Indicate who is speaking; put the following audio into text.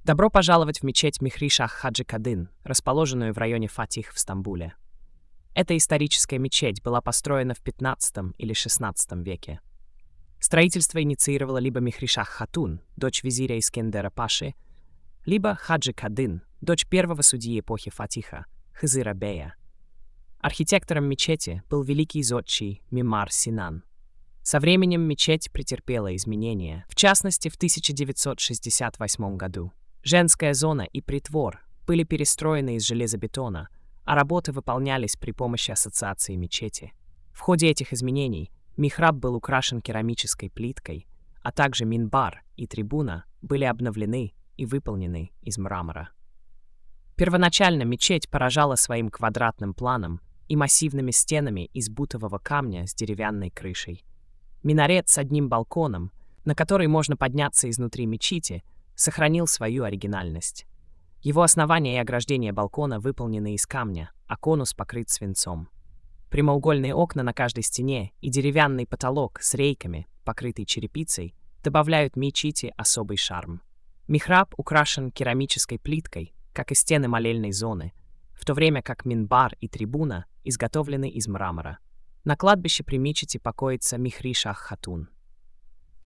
Speaker 1: Добро пожаловать в мечеть Михри Шах Хаджи Кадын, расположенную в районе Фатих в Стамбуле. Эта историческая мечеть была построена в 15 или 16 веке. Строительство инициировала либо Михри Шах Хатун, дочь визиря Искендера Паши, либо Хаджи Кадын, дочь первого судьи эпохи Фатиха, Хызыра Бея. Архитектором мечети был великий зодчий Мимар Синан. Со временем мечеть претерпела изменения, в частности в 1968 году. Женская зона и притвор были перестроены из железобетона, а работы выполнялись при помощи ассоциации мечети. В ходе этих изменений михраб был украшен керамической плиткой, а также минбар и трибуна были обновлены и выполнены из мрамора. Первоначально мечеть поражала своим квадратным планом и массивными стенами из бутового камня с деревянной крышей. Минарет с одним балконом, на который можно подняться изнутри мечети, сохранил свою оригинальность. Его основание и ограждение балкона выполнены из камня, а конус покрыт свинцом. Прямоугольные окна на каждой стене и деревянный потолок с рейками, покрытый черепицей, добавляют мечети особый шарм. Михраб украшен керамической плиткой, как и стены молельной зоны, в то время как минбар и трибуна изготовлены из мрамора. На кладбище при мечети покоится Михри Шах Хатун.